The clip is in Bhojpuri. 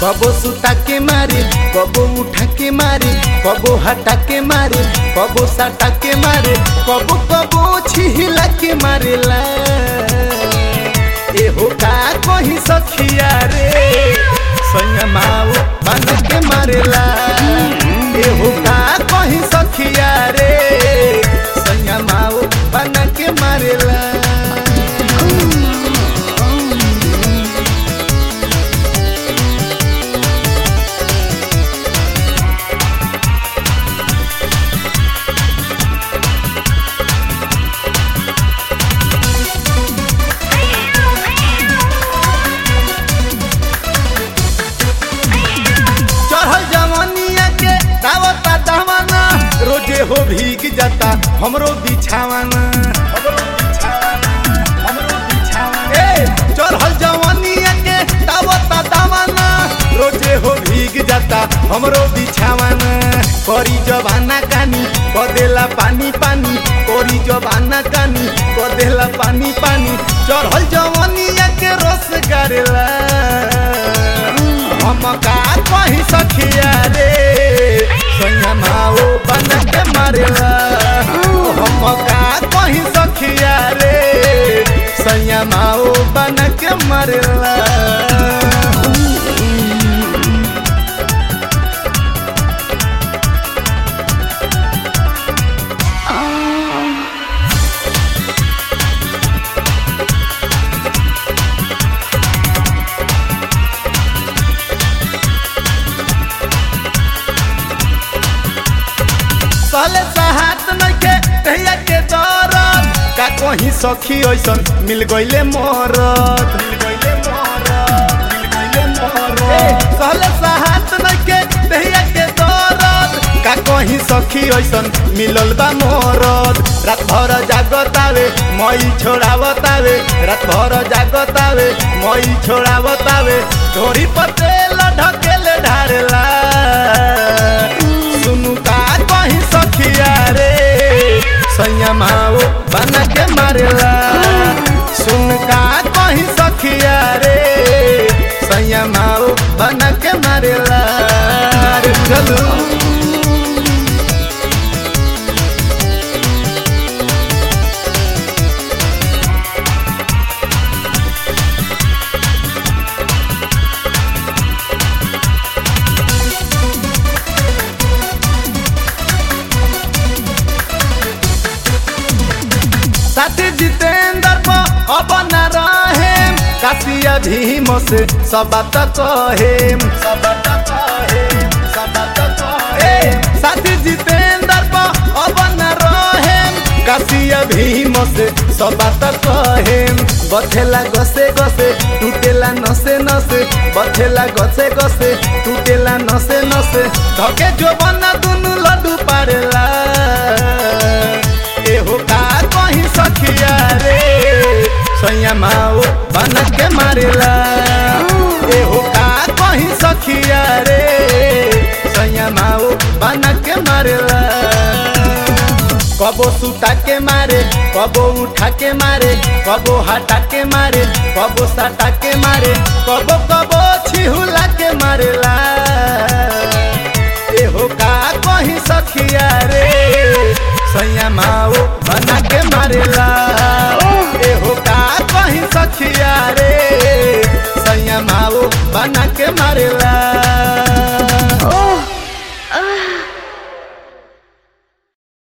कबो सुता के मारे, कबो उठा के मारे, कबो हटा के मारे, कबो सटा के मारे, कबो कबो छिहिला के मारेला। एहो का कहीं सखिया रे सैया माओ बन के मारेला। एहो का कहीं सखिया रे सैया माओ बन के मारेला। रोजे हो भीग जाता हमरो बिछावाना, चढ़ल जवानिया के दावता दावाना। रोजे हो भीग जाता हमरो बिछावाना। करी जवाना कानी कदेला पानी पानी, करी जवाना कानी कदेला पानी पानी। चढ़ल जवानिया के रस करेला। हम का कहीं सखिया रे सैया माओ बन के मारेला। हम का कहीं सखिया रे सैया माओ बन के मारेला। पहले हाथ नइखे तहिया के दरद, का कहीं सखी ऐसन मिल गइले मरद। पहले हाथ नइखे तहिया के दरद, का कहीं सखी ऐसन मिलल बा मरद। रात भर जागतावे मई छोड़ावतावे, रात भर जागतावे मई छोड़ावतावे। धोरी पतेल ढकेले ढारेला। सुनु का कहीं सखिया रे सैया माओ बन के मारेला। सुन का कहीं सखिया रे सैया माओ बन के मारेला। चलू साथी जितेंद्र को अब न रहे, काशिया भीम से सब बात कहे। साथी जितेंद्र को अब न रहे, काशिया भीम से सब बात कहे। बथेला गसे गसे टूटेला नसे नसे, बथेला गसे गसे टूटेला नसे नसे। धके जो बना दुनु लड्डू पारेला। एहो का कहीं सखिया रे सैया माओ बन के मारेला। एहो का कहीं सखिया रे सैया माओ बन के मारेला। कबो सुता के मारे, कबो उठा के मारे, कबो हटा के मारे, कबो सटा के मारे, कबो कबो छिहुला के मारेला। एहो का कहीं सखिया रे सैया माओ बना के मारेला। एहो का कहीं सखिया रे सैया माओ बना के मारेला।